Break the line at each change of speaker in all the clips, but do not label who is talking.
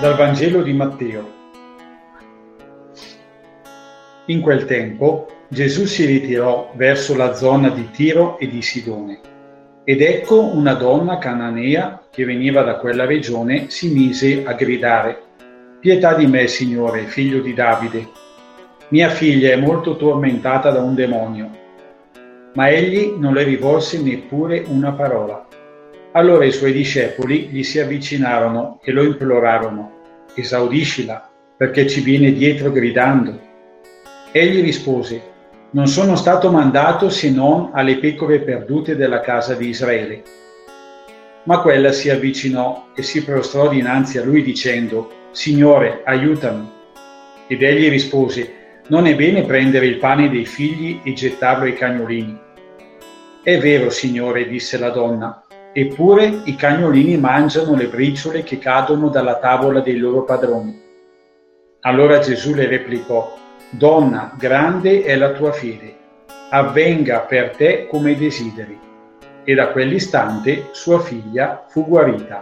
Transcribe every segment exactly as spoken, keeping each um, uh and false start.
Dal Vangelo di Matteo. In quel tempo Gesù si ritirò verso la zona di Tiro e di Sidone, ed ecco una donna cananea che veniva da quella regione si mise a gridare: «Pietà di me, Signore, figlio di Davide. Mia figlia è molto tormentata da un demonio». Ma egli non le rivolse neppure una parola. Allora i suoi discepoli gli si avvicinarono e lo implorarono: «Esaudiscila, perché ci viene dietro gridando». Egli rispose: «Non sono stato mandato se non alle pecore perdute della casa di Israele». Ma quella si avvicinò e si prostrò dinanzi a lui dicendo: «Signore, aiutami». Ed egli rispose: «Non è bene prendere il pane dei figli e gettarlo ai cagnolini». «È vero, Signore», disse la donna, «eppure i cagnolini mangiano le briciole che cadono dalla tavola dei loro padroni». Allora Gesù le replicò: «Donna, grande è la tua fede, avvenga per te come desideri». E da quell'istante sua figlia fu guarita.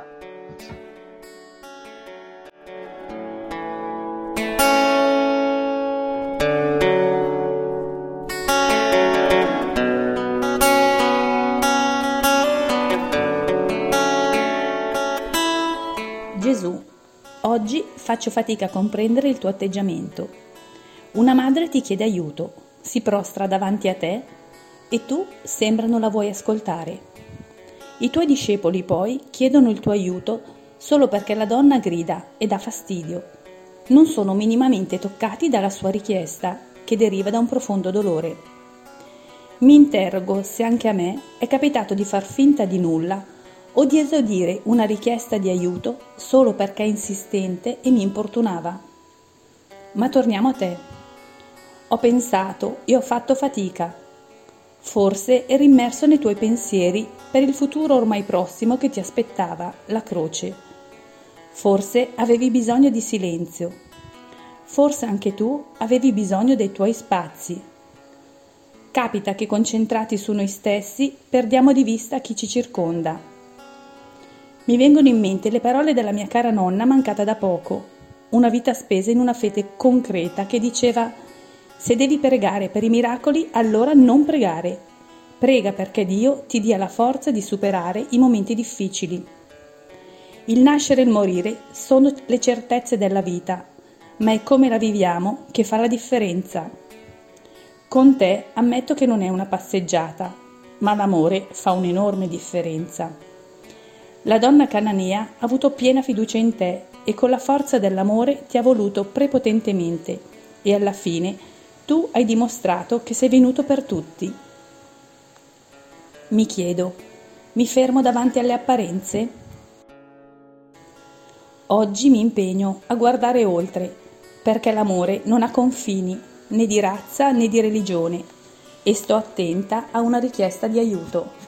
Gesù, oggi faccio fatica a comprendere il tuo atteggiamento. Una madre ti chiede aiuto, si prostra davanti a te e tu sembra non la vuoi ascoltare. I tuoi discepoli poi chiedono il tuo aiuto solo perché la donna grida e dà fastidio. Non sono minimamente toccati dalla sua richiesta, che deriva da un profondo dolore. Mi interrogo se anche a me è capitato di far finta di nulla o di esaudire una richiesta di aiuto solo perché è insistente e mi importunava. Ma torniamo a te. Ho pensato e ho fatto fatica. Forse eri immerso nei tuoi pensieri per il futuro ormai prossimo che ti aspettava, la croce. Forse avevi bisogno di silenzio. Forse anche tu avevi bisogno dei tuoi spazi. Capita che concentrati su noi stessi perdiamo di vista chi ci circonda. Mi vengono in mente le parole della mia cara nonna mancata da poco, una vita spesa in una fede concreta che diceva: se devi pregare per i miracoli, allora non pregare. Prega perché Dio ti dia la forza di superare i momenti difficili. Il nascere e il morire sono le certezze della vita, ma è come la viviamo che fa la differenza. Con te ammetto che non è una passeggiata, ma l'amore fa un'enorme differenza. La donna cananea ha avuto piena fiducia in te e con la forza dell'amore ti ha voluto prepotentemente e alla fine tu hai dimostrato che sei venuto per tutti. Mi chiedo, mi fermo davanti alle apparenze? Oggi mi impegno a guardare oltre, perché l'amore non ha confini, né di razza né di religione, e sto attenta a una richiesta di aiuto.